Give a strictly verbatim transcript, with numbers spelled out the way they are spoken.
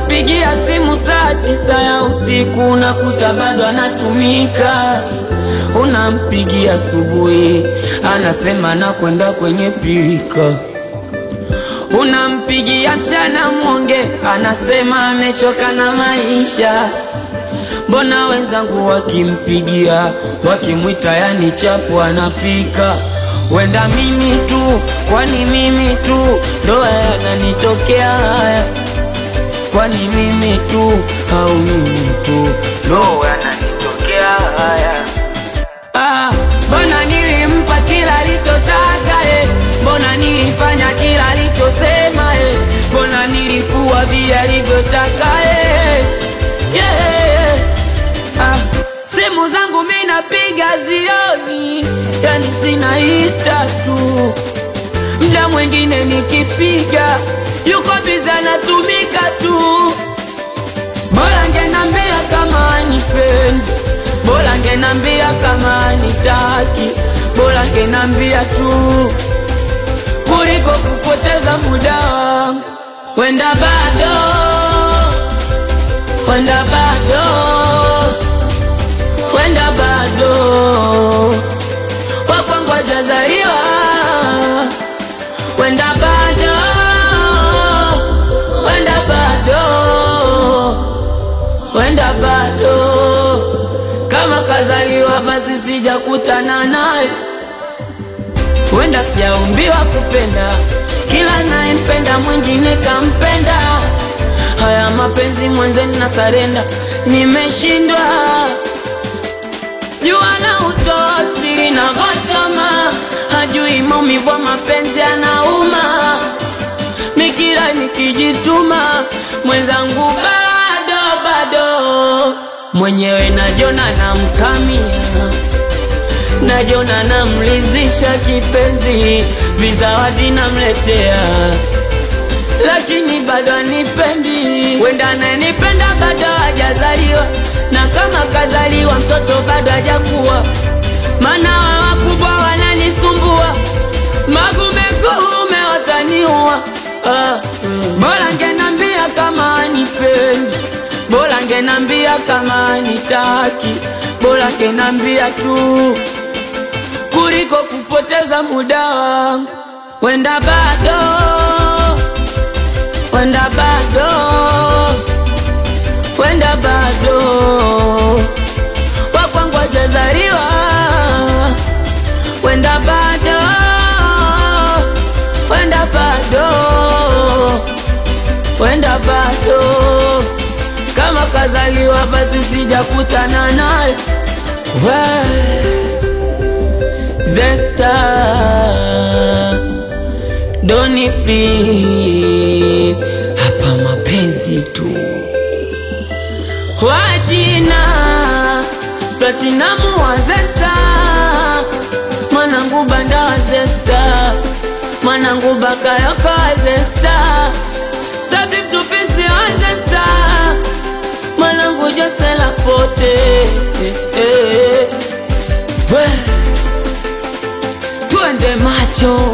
Unampigia simu saa tisa ya usiku unakuta bado anatumika. Unampigia asubuhi anasema na kwenda kwenye pilika. Unampigia mchana mwonge anasema amechoka na maisha. Mbona wenzangu wakimpigia wakimwita yani chapu anafika. Wenda mimi tu, kwani mimi tu ndo yananitokea haya? Kwani mimi tu au mimi tu ndo yananitokea haya? Ah, mbona nilimpa kila alichotaka eh? Mbona nilifanya kila alichosema eh? Mbona nilikuwa vile alivyotaka eh? Yeah. Ah, simu zangu mimi napiga zioni, yani zinaita tu. Mda mwingine nikipiga yuko bizi anatumika tu. Bora ngenambia kama anipendi, bora ngenambia kama anitaki, bora ngenambia tu kuliko kupoteza muda wangu. Wenda bado, wenda bado, wenda bado wakwangu hajazaliwa. Wenda bado, wenda bado, wenda bado kama kazaliwa basi sijakutana naye. Wenda sijaumbiwa kupenda, kila nayempenda mwingine kampenda. Haya mapenzi mwenzeni na sarenda, nimeshindwa. Jua na utoa siri na gochoma, hajui maumivu wa mapenzi anauma. Mikira nikijituma, mwenzangu bado bado. Mwenyewe najona na mkamia, najona na mlizisha kipenzi, vizawadi namletea, lakini bado anipendi. Wenda ananipenda bado hajazaliwa, na kama kazaliwa mtoto bado hajakuwa. Maana wakubwa wananisumbua, magume kuume wataniua. Ah, mm. Bora ngenambia kama anipendi, bora ngenambia kama anitaki, bora ngenambia tu kuliko kupoteza muda wangu. Wenda bado, wenda bado, wenda bado wakwangu hajazaliwa. Wenda bado, wenda bado, wenda bado kama kazaliwa basi sijakutana naye. Zesta Doni please, hapa mapenzi tu. Wajina Platinamu wa Zesta, mwanangu banda wa Zesta, mwanangu bakayoko wa Zesta, Sabib tupisi wa Zesta, mwanangu Josela pote eh, eh. Twende macho